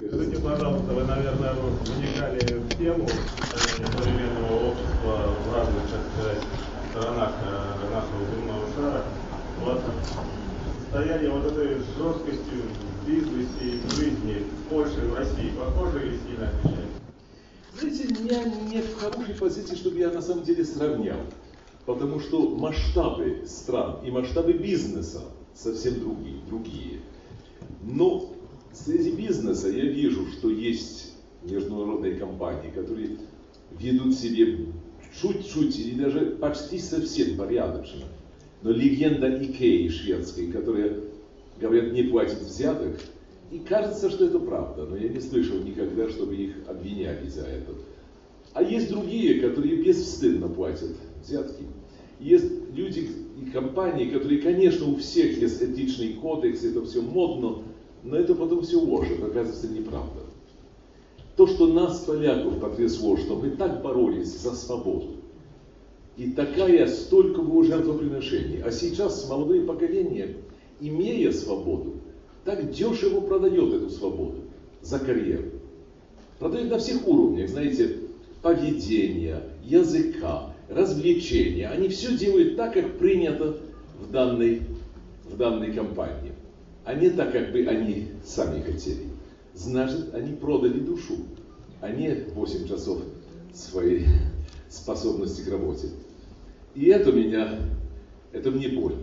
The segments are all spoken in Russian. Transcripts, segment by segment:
Скажите, пожалуйста, вы, наверное, вникали в тему современного общества в разных, так сказать, сторонах нашего земного шара. Вот состояние вот этой жесткости в бизнесе и в жизни в Польше и в России похоже или сильно отличается? Знаете, я не в хорошей позиции, чтобы я на самом деле сравнял. Потому что масштабы стран и масштабы бизнеса совсем другие. Но среди бизнеса я вижу, что есть международные компании, которые ведут себя чуть-чуть или даже почти совсем порядочно. Но легенда Икеи шведской, которая, говорят, не платит взяток, и кажется, что это правда, но я не слышал никогда, чтобы их обвиняли за это. А есть другие, которые бесстыдно платят взятки. Есть люди и компании, которые, конечно, у всех есть этичный кодекс, это все модно, но это потом все ложь, это оказывается неправда. То, что нас, поляков, потрясло, что мы так боролись за свободу, и столько было жертвоприношений, а сейчас молодое поколение, имея свободу, так дешево продает эту свободу за карьеру. Продает на всех уровнях, знаете, поведения, языка, развлечения. Они все делают так, как принято в данной компании, а не так, как бы они сами хотели. Значит, они продали душу, а не 8 часов своей способности к работе. И это мне больно.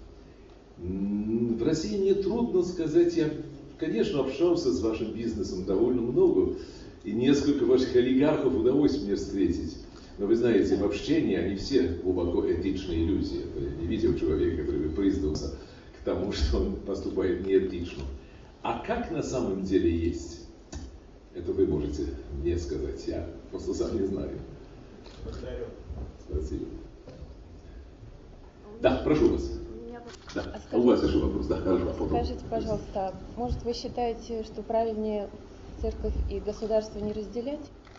В России мне трудно сказать, я, конечно, общался с вашим бизнесом довольно много, и несколько ваших олигархов удалось мне встретить. Но вы знаете, в общении они все глубоко этичные люди. Я не видел человека, который бы признался к тому, что он поступает неэтично. А как на самом деле есть? Это вы можете мне сказать, я просто сам не знаю. Благодарю. Спасибо. Да, прошу вас. Да. А у вас еще вопрос? Да, хорошо. Скажите, пожалуйста, может вы считаете, что правильнее церковь и государство не разделять?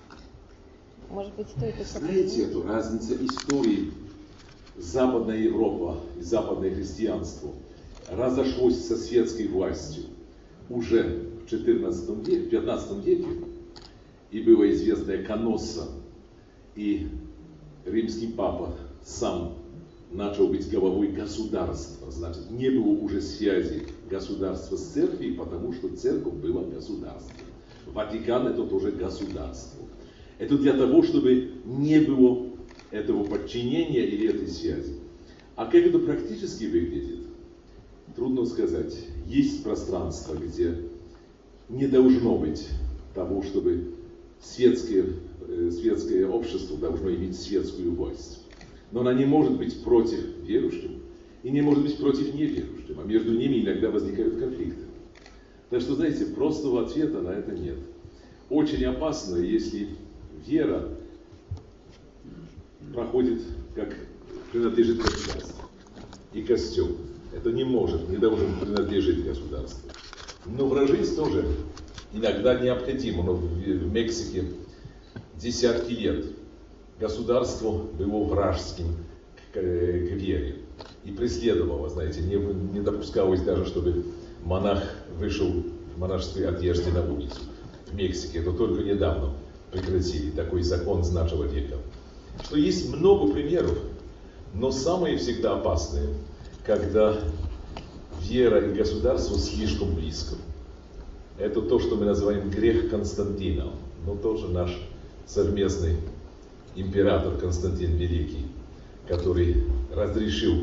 Может быть, стоит это... Знаете эту разницу истории? Западная Европа и западное христианство разошлось со светской властью уже в 15 веке, и было известное Каносса, и римский папа сам начал быть главой государства. Значит, не было уже связи государства с церковью, потому что церковь была государством. Ватикан это тоже государство. Это для того, чтобы не было этого подчинения или этой связи. А как это практически выглядит, трудно сказать. Есть пространство, где не должно быть того, чтобы светское общество должно иметь светскую власть. Но она не может быть против верующих и не может быть против неверующих, а между ними иногда возникают конфликты. Так что, знаете, простого ответа на это нет. Очень опасно, если вера проходит, как принадлежит государству. И костел. Это не должен принадлежать государству. Но вражить тоже иногда необходимо. Но в Мексике десятки лет государство было вражеским к вере. И преследовало, знаете, не допускалось даже, чтобы монах вышел в монашеской одежде на улицу. В Мексике это только недавно прекратили, такой закон с нашего века. Что есть много примеров, но самое всегда опасное, когда вера и государство слишком близко. Это то, что мы называем грех Константина, но тоже наш совместный император Константин Великий, который разрешил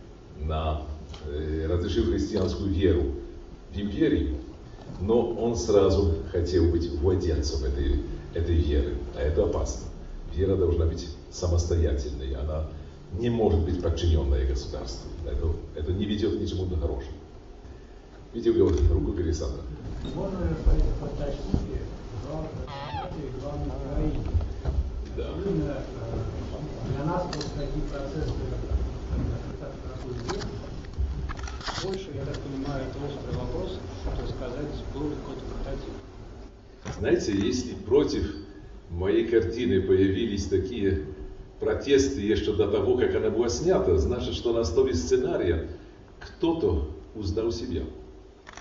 христианскую веру в империи, но он сразу хотел быть владельцем этой веры, а это опасно. Вера должна быть самостоятельной, она не может быть подчиненной государству. Это не ведет к ничему хорошему. Видите, руку Александра. Можно рассказать о фантастике главной героини? Да. Именно для нас вот такие процессы проходят. Больше, я так понимаю, это острый вопрос, что сказать, был ли какой-то прототип. Знаете, если против моей картины появились такие протесты еще до того, как она была снята, значит, что на основе сценария кто-то узнал себя.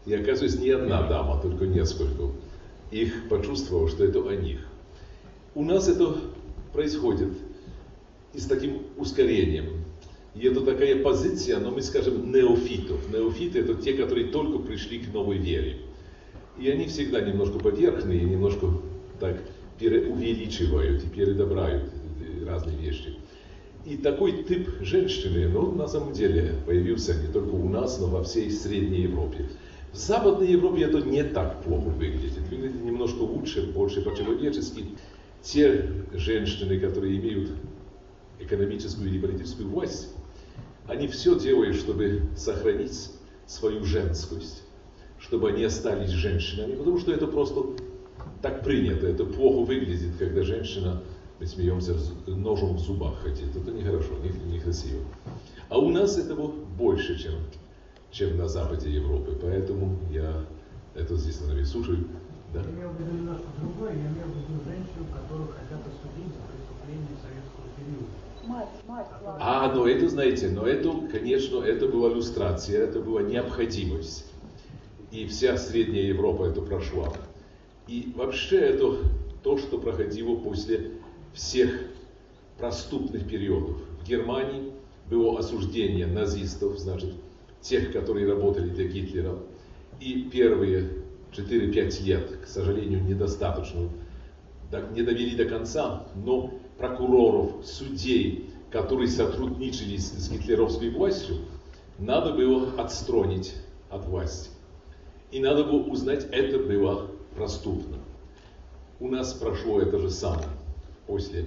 И оказывается, не одна дама, только несколько. Их почувствовало, что это о них. У нас это происходит и с таким ускорением. И это такая позиция, но мы скажем, неофитов. Неофиты — это те, которые только пришли к новой вере. И они всегда немножко поверхные, немножко так преувеличивают и передобрают разные вещи. И такой тип женщины, ну, на самом деле, появился не только у нас, но во всей Средней Европе. В Западной Европе это не так плохо выглядит. Выглядит немножко лучше, больше по-человечески. Те женщины, которые имеют экономическую или политическую власть, они все делают, чтобы сохранить свою женскость, чтобы они остались женщинами, потому что это просто так принято, это плохо выглядит, когда женщина, мы смеемся, ножом в зубах ходит, это нехорошо, некрасиво. А у нас этого больше, чем на западе Европы, поэтому я это здесь слушаю. Да? Я имел в виду немножко другое, я имел в виду женщин, которых хотят осудить за преступления советского периода. А, но это, знаете, но это, конечно, это была иллюстрация, это была необходимость. И вся Средняя Европа это прошла. И вообще это то, что проходило после всех преступных периодов. В Германии было осуждение назистов, значит, тех, которые работали для Гитлера. И первые 4-5 лет, к сожалению, недостаточно, не довели до конца, но прокуроров, судей, которые сотрудничали с гитлеровской властью, надо было отстранить от власти. И надо было узнать, это было преступно. У нас прошло это же самое после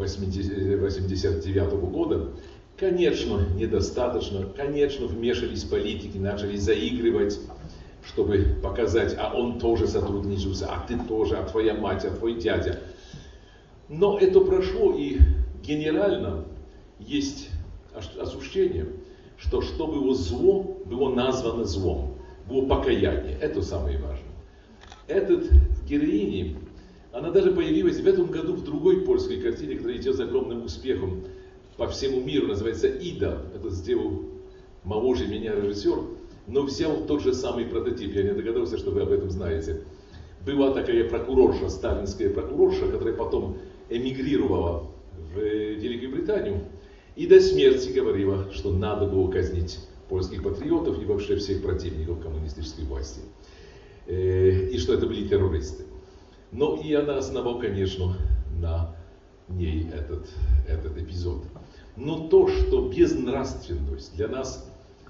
1989 года. Конечно, недостаточно, конечно, вмешались политики, начали заигрывать, чтобы показать, а он тоже сотрудничался, а ты тоже, а твоя мать, а твой дядя. Но это прошло, и генерально есть ощущение, что было зло, было названо злом, было покаяние. Это самое важное. Этот героиня, она даже появилась в этом году в другой польской картине, которая идет с огромным успехом по всему миру, называется «Ида». Это сделал моложе меня режиссер, но взял тот же самый прототип. Я не догадался, что вы об этом знаете. Была такая прокурорша, сталинская прокурорша, которая потом эмигрировала в Великобританию и до смерти говорила, что надо было казнить польских патриотов и вообще всех противников коммунистической власти. И что это были террористы. Но и она основала, конечно, на ней этот эпизод. Но то, что безнравственность для нас,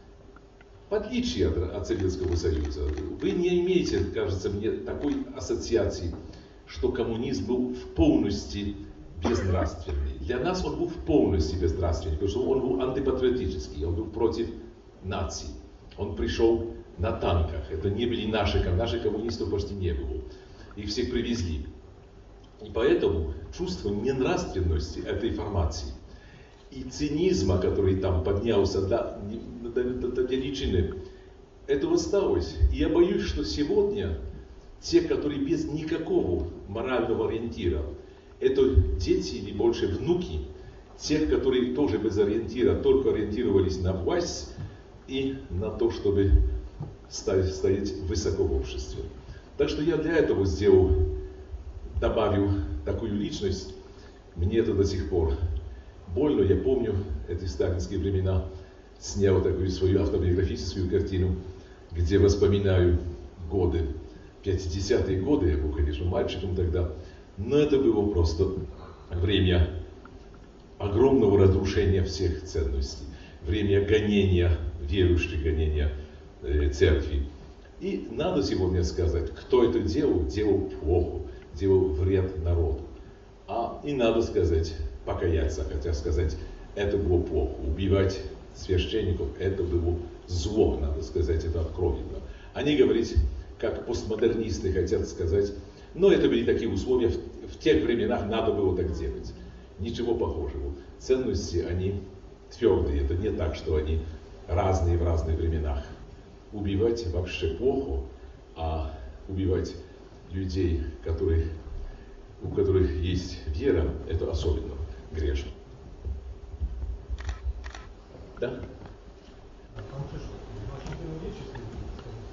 в отличие от Советского Союза, вы не имеете, кажется мне, такой ассоциации, что коммунизм был в полности безнравственный. Для нас он был в полности безнравственный, потому что он был антипатриотический, он был против наций. Он пришел на танках. Это не были наши коммунистов почти не было. Их всех привезли. И поэтому чувство ненравственности этой формации и цинизма, который там поднялся до величины, это осталось. И я боюсь, что сегодня те, которые без никакого морального ориентира, это дети или больше внуки тех, которые тоже без ориентира, только ориентировались на власть и на то, чтобы стоять высоко в обществе. Так что я для этого добавил такую личность. Мне это до сих пор больно. Я помню эти сталинские времена. Снял такую свою автобиографическую картину, где вспоминаю годы, 50-е годы. Я был, конечно, мальчиком тогда. Но это было просто время огромного разрушения всех ценностей. Время гонения верующих, гонения церкви. И надо сегодня сказать, кто это делал плохо, делал вред народу. И надо сказать, покаяться, хотя сказать, это было плохо. Убивать священников, это было зло, надо сказать, это откровенно. Они говорят, как постмодернисты хотят сказать, но это были такие условия, в тех временах надо было так делать. Ничего похожего. Ценности, они твердые, это не так, что они разные в разных временах. Убивать вообще плохо, а убивать людей, у которых есть вера, это особенно грешно. Да?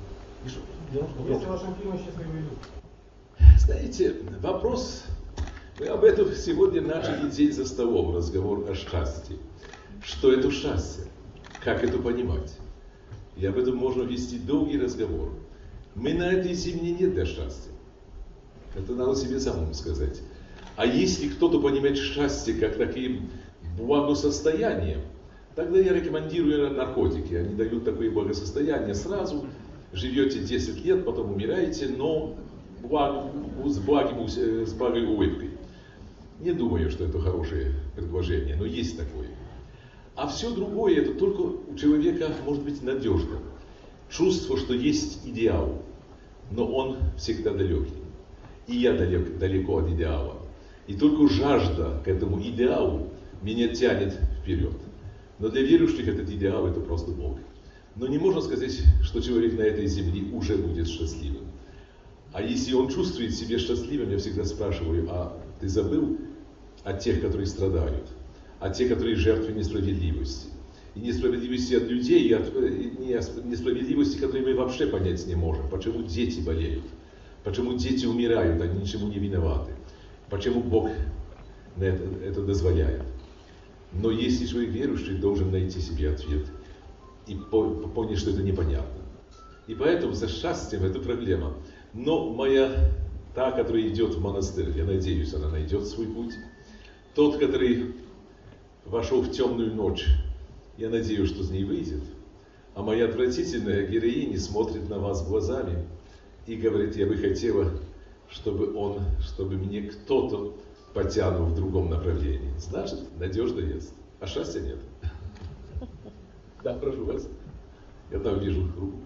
Если вашим фильмом счастливые люди. Знаете, вопрос, мы об этом сегодня начали день за столом, разговор о счастье. Что это счастье? Как это понимать? И об этом можно вести долгий разговор. Мы на этой земле нет для счастья. Это надо себе самому сказать. А если кто-то понимает счастье как таким благосостоянием, тогда я рекомендую наркотики. Они дают такое благосостояние сразу. Живете 10 лет, потом умираете, но с благой улыбкой. Не думаю, что это хорошее предложение, но есть такое. А все другое, это только у человека может быть надежно. Чувство, что есть идеал, но он всегда далекий. И я далеко от идеала. И только жажда к этому идеалу меня тянет вперед. Но для верующих этот идеал это просто Бог. Но не можно сказать, что человек на этой земле уже будет счастливым. А если он чувствует себя счастливым, я всегда спрашиваю, а ты забыл о тех, которые страдают, о тех, которые жертвы несправедливости? И несправедливости от людей, и несправедливости, которые мы вообще понять не можем. Почему дети болеют? Почему дети умирают, они ничему не виноваты? Почему Бог это дозволяет? Но если человек верующий, должен найти себе ответ и понять, что это непонятно. И поэтому за счастьем это проблема. Но та, которая идет в монастырь, я надеюсь, она найдет свой путь. Тот, который вошел в темную ночь, я надеюсь, что с ней выйдет. А моя отвратительная героиня смотрит на вас глазами и говорит, я бы хотела, чтобы мне кто-то потянул в другом направлении. Значит, надежда есть, а счастья нет. Да, прошу вас. Я там вижу руку.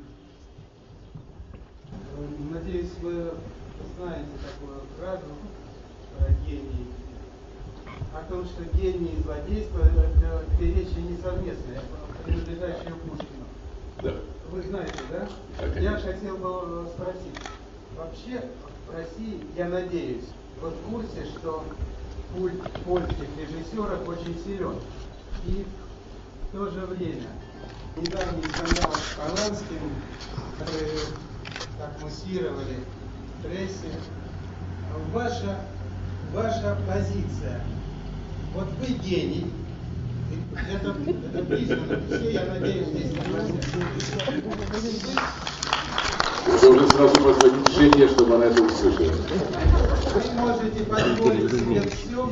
Надеюсь, вы знаете такую фразу гений. О том, что гений и злодейство это две вещи несовместные, принадлежащие Пушкину. Да. Вы знаете, да? Я хотел бы спросить. Вообще в России, я надеюсь, вы в курсе, что культ польских режиссеров очень силен. И в то же время недавний скандал с Поланским, который так муссировали в прессе. Ваша позиция. Вот вы гений. Это признано. Все, я надеюсь, здесь Вы должны сразу позвонить жене, чтобы она это услышала. Вы можете позволить себе все,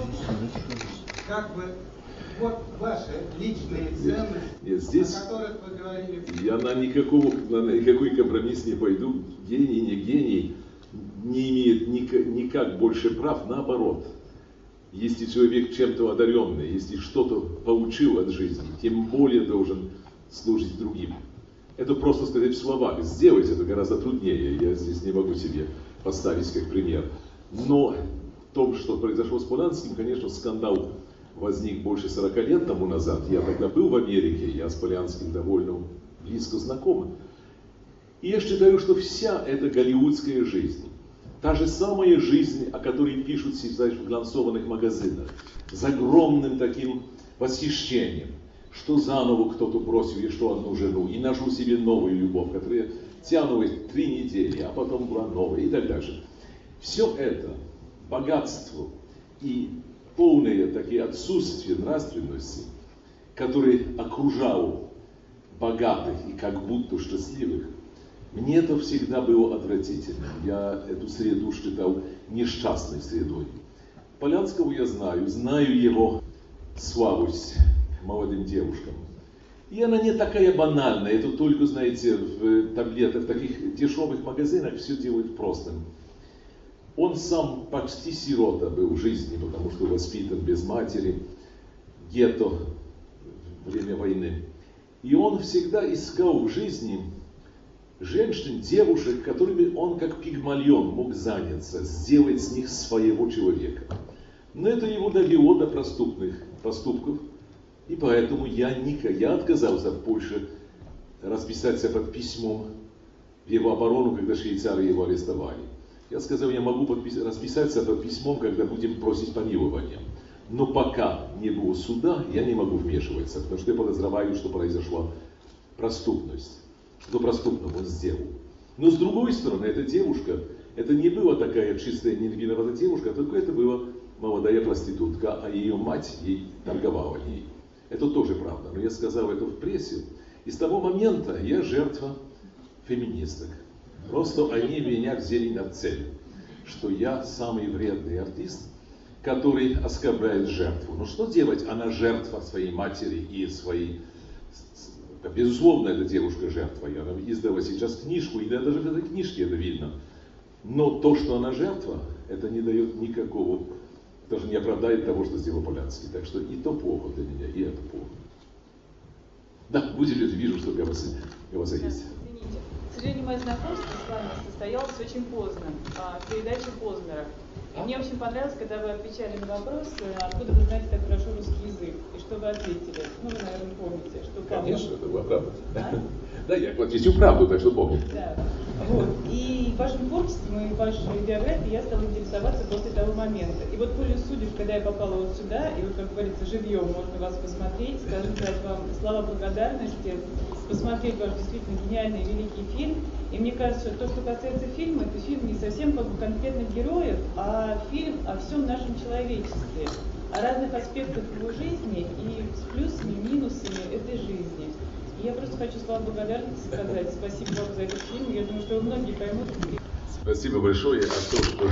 как бы, вот ваши личные ценности, Нет, здесь о которых вы говорили. Я на никакой компромисс не пойду. Гений, не гений не имеет никак больше прав, наоборот. Если человек чем-то одаренный, если что-то получил от жизни, тем более должен служить другим. Это просто сказать в словах. Сделать это гораздо труднее. Я здесь не могу себе поставить как пример. Но в том, что произошло с Поланским, конечно, скандал возник больше 40 лет тому назад. Я тогда был в Америке, я с Поланским довольно близко знаком. И я считаю, что вся эта голливудская жизнь, та же самая жизнь, о которой пишут сейчас в глянцованных магазинах, с огромным таким восхищением, что заново кто-то бросил еще одну жену и нашел себе новую любовь, которая тянулась 3 недели, а потом была новая и так дальше. Все это богатство и полное такие отсутствие нравственности, который окружал богатых и как будто счастливых, мне это всегда было отвратительно. Я эту среду считал несчастной средой. Полянского я знаю его слабость к молодым девушкам. И она не такая банальная, это только, знаете, в таблетках, в таких дешевых магазинах все делают простым. Он сам почти сирота был в жизни, потому что воспитан без матери, гетто во время войны. И он всегда искал в жизни женщин, девушек, которыми он как пигмалион мог заняться, сделать с них своего человека. Но это его довело до поступков, и поэтому я отказался в Польше расписаться под письмом в его оборону, когда швейцары его арестовали. Я сказал, я могу расписаться под письмом, когда будем просить помилования. Но пока не было суда, я не могу вмешиваться, потому что я подозреваю, что произошла преступность. Что преступного он сделал. Но с другой стороны, эта девушка, это не была такая чистая невиноватая девушка, только это была молодая проститутка, а ее мать ей торговала ей. Это тоже правда, но я сказал это в прессе. И с того момента я жертва феминисток. Просто они меня взяли на цель, что я самый вредный артист, который оскорбляет жертву. Но что делать? Она жертва своей матери и своей... Безусловно, эта девушка жертва. Я издала сейчас книжку, и даже в этой книжке это видно. Но то, что она жертва, это не дает никакого, даже не оправдает того, что сделал Полянский. Так что и то плохо для меня, и это плохо. Да, будьте люди, вижу, что голоса есть. Извините. К сожалению, мое знакомство с вами состоялось очень поздно, в передаче Познера. И мне очень понравилось, когда вы отвечали на вопрос, откуда вы знаете так хорошо русский язык, и что вы ответили. Ну, вы, наверное, помните, что Павлов... Конечно, это была правда. Да, я отвечу правду, так что помню. Да. Вот. И вашим творчеством и вашей биографией я стала интересоваться после того момента. И вот пользуясь судеб, когда я попала вот сюда, и вот, как говорится, живьем можно вас посмотреть, скажем так, вам слова благодарности, посмотреть ваш действительно гениальный великий фильм. И мне кажется, что то, что касается фильма, это фильм не совсем как бы конкретных героев, а фильм о всем нашем человечестве, о разных аспектах его жизни и с плюсами и минусами этой жизни. И я просто хочу слова благодарности сказать. Спасибо вам за этот фильм. Я думаю, что многие поймут. Спасибо большое. Спасибо.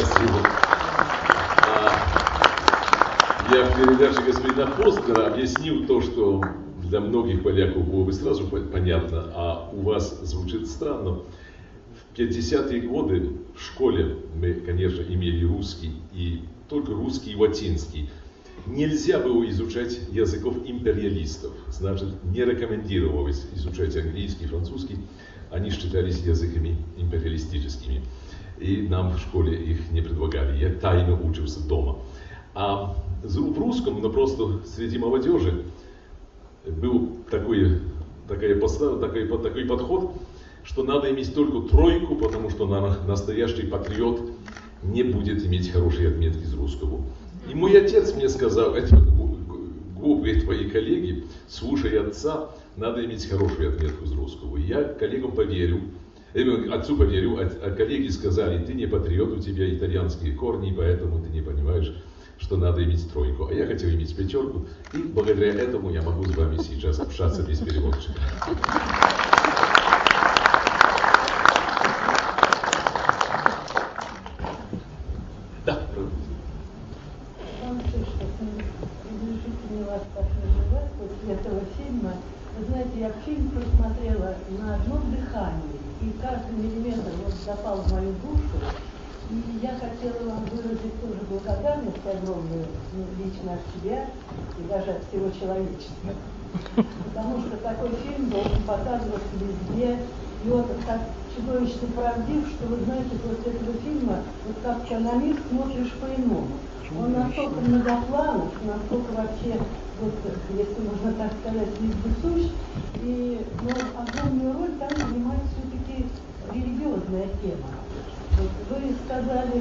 Я в передаче господина Познера объяснил то, что для многих поляков было бы сразу понятно, а у вас звучит странно. В 50-е годы в школе мы, конечно, имели русский, и только русский и латинский. Нельзя было изучать языков империалистов, значит, не рекомендовалось изучать английский, французский, они считались языками империалистическими. И нам в школе их не предлагали, я тайно учился дома. А в русском, но просто среди молодежи, был такой подход, что надо иметь только тройку, потому что настоящий патриот не будет иметь хорошие отметки из русского. И мой отец мне сказал, это глупые твои коллеги, слушай отца, надо иметь хорошую отметку из русского. И я коллегам поверил, отцу поверил, а коллеги сказали, ты не патриот, у тебя итальянские корни, поэтому ты не понимаешь, что надо иметь тройку. А я хотел иметь пятерку, и благодаря этому я могу с вами сейчас общаться без переводчика. Да. Вас так называть после этого фильма. Вы знаете, я фильм просмотрела на одном дыхании, и каждый миллиметр вот запал в мою душу. И я хотела вам выразить тоже благодарность огромную, лично от себя и даже от всего человечества. Потому что такой фильм должен показываться везде. И он так чудовищно правдив, что, вы знаете, после этого фильма, вот как экономист, смотришь по-иному. Он настолько многопланов, настолько вообще, вот, если можно так сказать, вездесущ, и огромную роль там занимает все-таки религиозная тема. Вот вы сказали,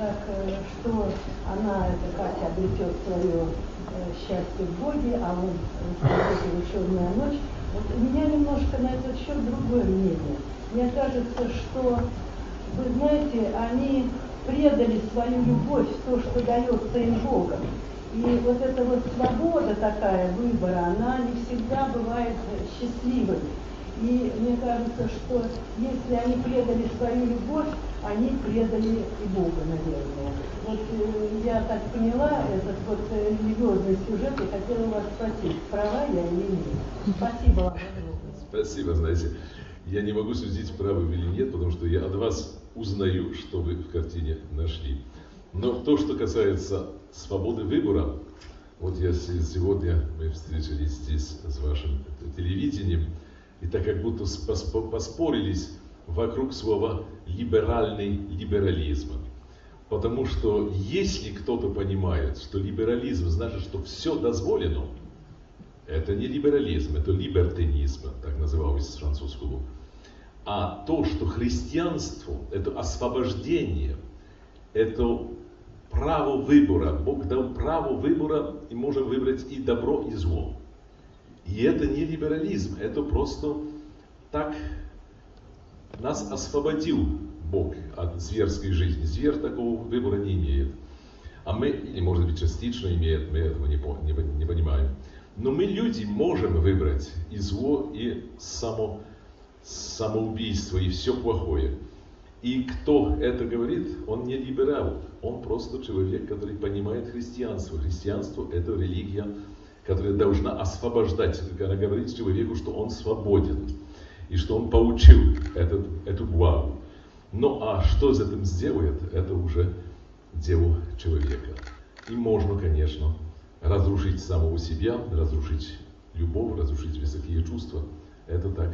что она, эта Катя, обретет свое счастье в Боге, а он в «Черная ночь». Вот у меня немножко на этот счет другое мнение. Мне кажется, что, вы знаете, они предали свою любовь в то, что дается им Богом. И вот эта вот свобода такая выбора, она не всегда бывает счастливой. И мне кажется, что если они предали свою любовь, они предали и Бога, наверное. Вот я так поняла этот вот религиозный сюжет и хотела вас спросить, права я или нет. Спасибо вам огромное. Спасибо, знаете. Я не могу судить, правы вы или нет, потому что я от вас узнаю, что вы в картине нашли. Но то, что касается свободы выбора, вот я сегодня, мы встретились здесь с вашим телевидением, и так как будто поспорились вокруг слова «либеральный либерализм». Потому что если кто-то понимает, что либерализм значит, что все дозволено, это не либерализм, это либертинизм, так называлось с французского. А то, что христианство, это освобождение, это право выбора. Бог дал право выбора, и можем выбрать и добро, и зло. И это не либерализм, это просто так Нас освободил Бог от зверской жизни. Зверь такого выбора не имеет. А мы, или может быть частично имеет, мы этого не понимаем. Но мы, люди, можем выбрать и зло, и самоубийство, и все плохое. И кто это говорит, он не либерал, он просто человек, который понимает христианство. Христианство – это религия, которая должна освобождать. Она говорит человеку, что он свободен, и что он получил эту благу. Ну а что с этим сделает, это уже дело человека. И можно, конечно, разрушить самого себя, разрушить любовь, разрушить высокие чувства. Это так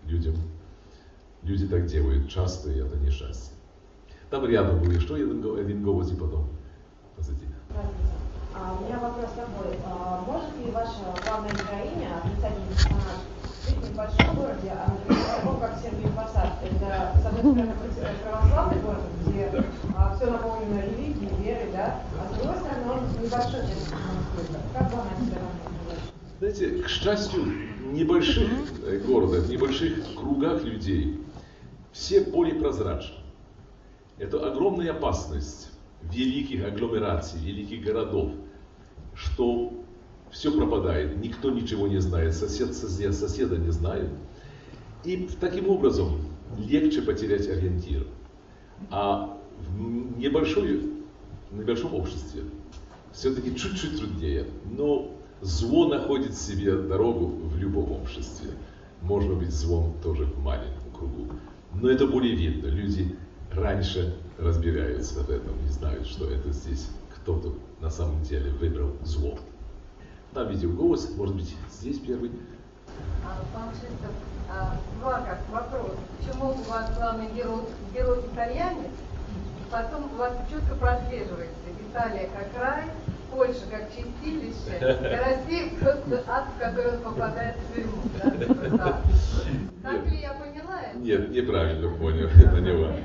люди так делают часто, и это несчастье. Там рядом был еще один голос, и потом позади. У меня вопрос такой. Может ли ваша главная героиня, отрицательный персонаж, жить в небольшом городе, а, например, таком, как Сергиев Посад? Это, с одной стороны, православный город, где все наполнено религией, верой, да? А с другой стороны, он небольшой город. Как вам это равно? Знаете, к счастью, в небольших городах, в небольших кругах людей все более прозрачны. Это огромная опасность великих агломераций, великих городов, что все пропадает, никто ничего не знает, соседа не знает. И таким образом легче потерять ориентир. А в небольшом обществе все-таки чуть-чуть труднее, но зло находит себе дорогу в любом обществе. Можно быть злом тоже в маленьком кругу. Но это более видно. Люди раньше разбираются в этом и знают, что это здесь кто-то на самом деле выбрал зло. Там видел голос, может быть, здесь первый. Пан Шистов, вопрос. Почему у вас главный герой итальянец, и потом у вас четко прослеживается Италия как рай, Польша как чистилище, и Россия просто ад, в который он попадает в тюрьму. Да? Так ли я поняла это? Нет, неправильно понял, это не важно.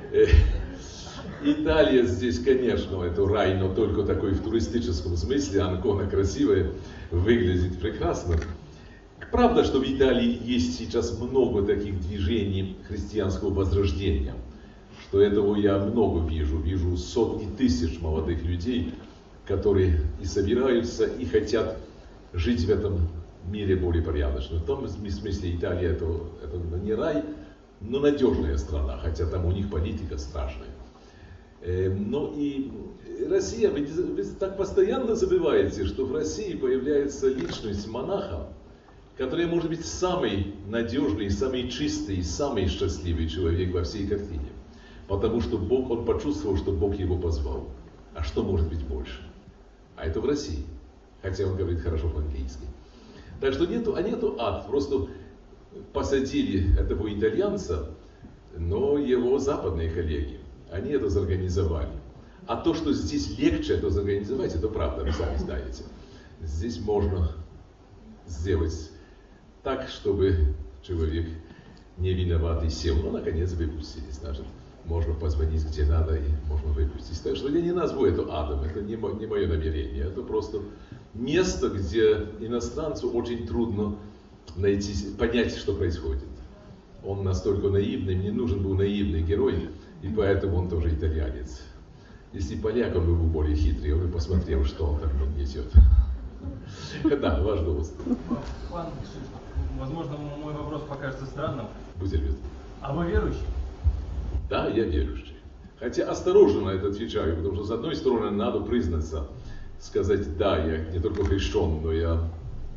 Италия здесь, конечно, это рай, но только такой в туристическом смысле. Анкона красивая, выглядит прекрасно. Правда, что в Италии есть сейчас много таких движений христианского возрождения, что этого я много вижу сотни тысяч молодых людей, которые и собираются, и хотят жить в этом мире более порядочно. В том смысле Италия это не рай, но надежная страна, хотя там у них политика страшная. Но и Россия, вы так постоянно забываете, что в России появляется личность монаха, который может быть самый надежный, самый чистый, самый счастливый человек во всей картине. Потому что Бог, он почувствовал, что Бог его позвал. А что может быть больше? А это в России. Хотя он говорит хорошо по-английски. Так что нету ад. Просто посадили этого итальянца, но его западные коллеги, они это зорганизовали. А то, что здесь легче это зорганизовать, это правда, вы сами знаете. Здесь можно сделать так, чтобы человек не виноватый сел, но наконец выпустили, значит, можно позвонить где надо и можно выпустить. Так что я не назову это адом, это не мое намерение, это просто место, где иностранцу очень трудно понять, что происходит. Он настолько наивный, мне нужен был наивный герой, и поэтому он тоже итальянец. Если поляк, он был более хитрый, он бы посмотрел, что он там несет. Да, ваш голос. Пан Шистов, возможно, мой вопрос покажется странным. Будьте любезны. А вы верующий? Да, я верующий. Хотя осторожно на это отвечаю, потому что с одной стороны надо признаться, сказать, да, я не только хрещен, но я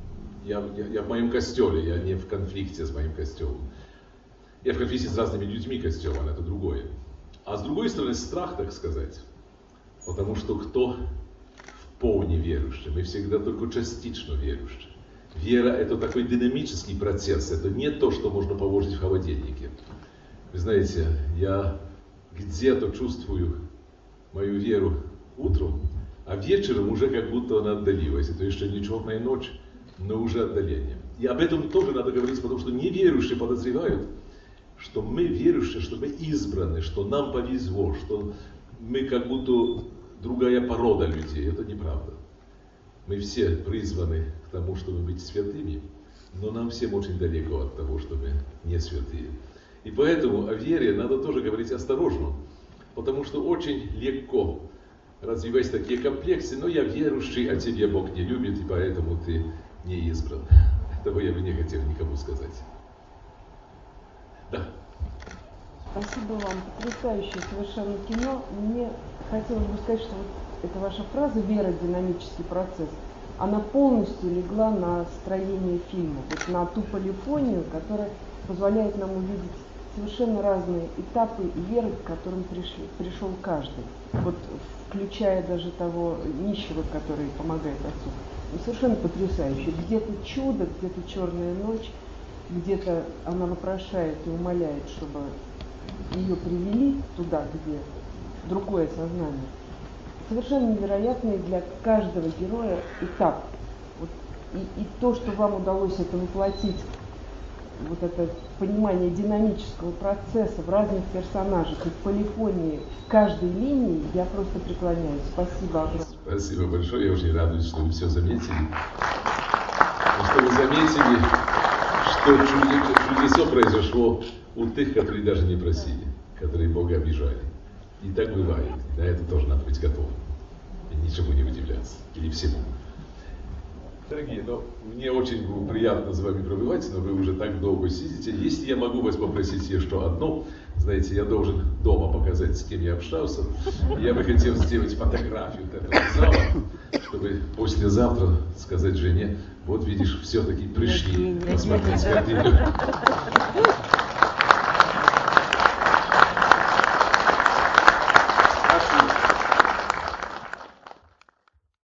в моем костеле, я не в конфликте с моим костелом. Я в конфликте с разными людьми костела, это другое. А с другой стороны страх, так сказать, потому что кто вполне верующий, мы всегда только частично верующие. Вера это такой динамический процесс, это не то, что можно положить в холодильнике. Вы знаете, я где-то чувствую мою веру утром, а вечером уже как будто она отдалилась. Это еще не черная ночь, но уже отдаление. И об этом тоже надо говорить, потому что неверующие подозревают, что мы верующие, что мы избраны, что нам повезло, что мы как будто другая порода людей. Это неправда. Мы все призваны к тому, чтобы быть святыми, но нам всем очень далеко от того, чтобы не святые. И поэтому о вере надо тоже говорить осторожно, потому что очень легко развивать такие комплексы, но я верующий, а тебе Бог не любит, и поэтому ты не избран. Этого я бы не хотел никому сказать. Да. Спасибо вам, потрясающее совершенно кино. Мне хотелось бы сказать, что вот эта ваша фраза «вера – динамический процесс», она полностью легла на строение фильма, вот на ту полифонию, которая позволяет нам увидеть совершенно разные этапы веры, к которым пришел каждый. Вот включая даже того нищего, который помогает отцу. Ну, совершенно потрясающе. Где-то чудо, где-то черная ночь, где-то она вопрошает и умоляет, чтобы ее привели туда, где другое сознание. Совершенно невероятный для каждого героя этап. Вот, и то, что вам удалось это воплотить, вот это понимание динамического процесса в разных персонажах и в полифонии каждой линии, я просто преклоняюсь. Спасибо огромное. Спасибо большое. Я очень радуюсь, что вы все заметили. Что вы заметили, что чудесо произошло у тех, которые даже не просили, которые Бога обижали. И так бывает. На это тоже надо быть готовым. И ничему не удивляться. Или всему. Дорогие, мне очень было приятно с вами пробывать, но вы уже так долго сидите. Если я могу вас попросить еще одно, знаете, я должен дома показать, с кем я общался. Я бы хотел сделать фотографию этого зала, чтобы послезавтра сказать жене, вот видишь, все-таки пришли посмотреть картину.